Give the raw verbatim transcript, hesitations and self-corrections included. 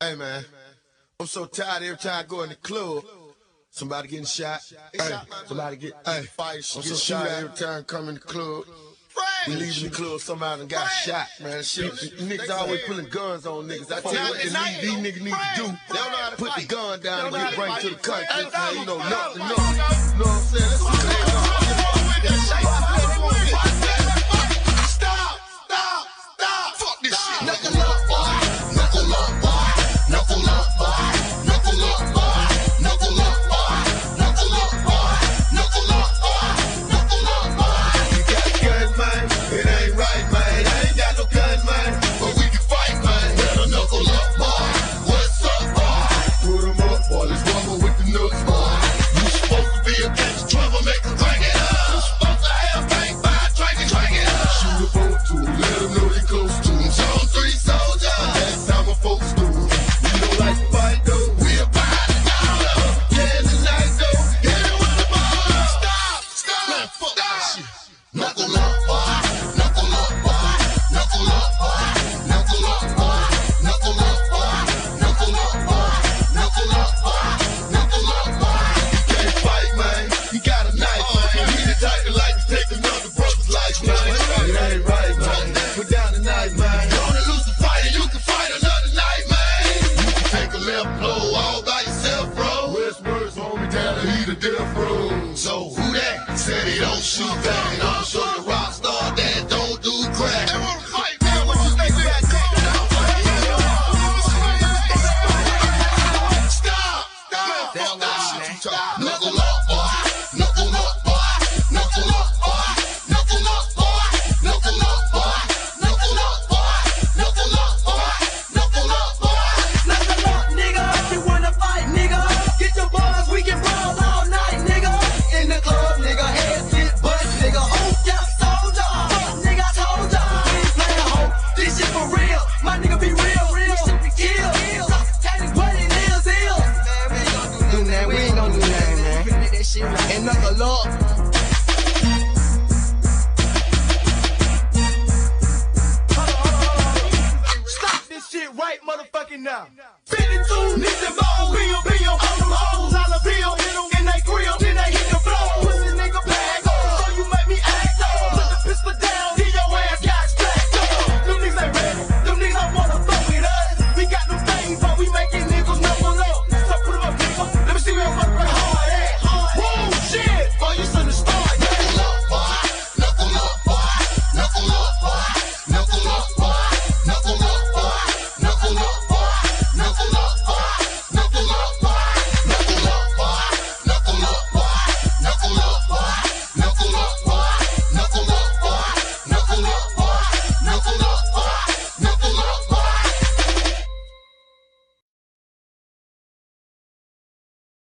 Hey man, I'm so tired every time I go in the club. Somebody getting shot. Hey, somebody get hey, fight. I'm so tired every time I come in the club. We leaving the club, somebody got shot, man. Shit, niggas always pulling guns on niggas. I tell you what these niggas need to do. Put the gun down and get bring to the country. Man, you know, nothing, nothing. You know what I'm saying? Let's see what they Stop, stop, stop. Fuck this shit. Knuckle up, boy. Knuckle up, boy. Knuckle up, boy. Knuckle up, boy. Knuckle up, boy. Knuckle up, boy. Knuckle up, boy. Knuckle up, boy. You got a gun, man. It ain't right, man. I ain't got no gun, man. But we can fight, man. Better knuckle up, boy. What's up, boy? Put 'em up, boy. Let's rumble with the nuts, boy. You supposed to be a gangster troublemaker. Crank it up. You supposed to have bank by drink it, drink it up. Shoot a boat to 'em. Let 'em know they close to 'em. Zone three soldiers. That's how my folks do. We don't like to fight, though. We about it now. Yeah, tonight, though. Hit it with the ball. Stop, stop, man, fuck that shit. Knuckle up, boy. Knuckle up, boy. Knuckle up, boy. Knuckle up, boy. Knuckle up, boy. Knuckle up, boy. Knuckle up, boy. Knuckle up, boy. You can't fight, man. You got a knife. You need a type of life to take another brother's life, man. It ain't right, man. Put down the knife, man. You wanna lose the fight, and you can fight another night, man. You can take a left blow all by yourself, bro. Westwords, homie, down the heat of death row. So who that? Said he don't shoot back. I'm sure the rock star that don't do crack. They wanna fight, man. What you think we got going on? Stop! Stop! Fuck that shit you talking. Knuckle up, boy. Knuckle up, boy. Knuckle up, boy. Knuckle up, boy. Knuckle up, boy. Knuckle up, boy. Knuckle up, boy. Knuckle up, boy. Knuckle up, nigga. If you wanna fight, nigga, get your boys, we can brawl all night, nigga. In the club, nigga, head get butt, nigga. Oh, yeah, soldier. Fuck, nigga, I told ya. We ain't playing, ho. This shit for real. My nigga be real, real. This shit be kill. Tell me what it is, is. Man, we ain't gonna do that. We ain't gonna do that, man. And knuckle up. Stop this shit right motherfucking now. fifty-two, niggas and balls, bill, bill, on them hoes, dollar bill, and they grill, then they hit the floor.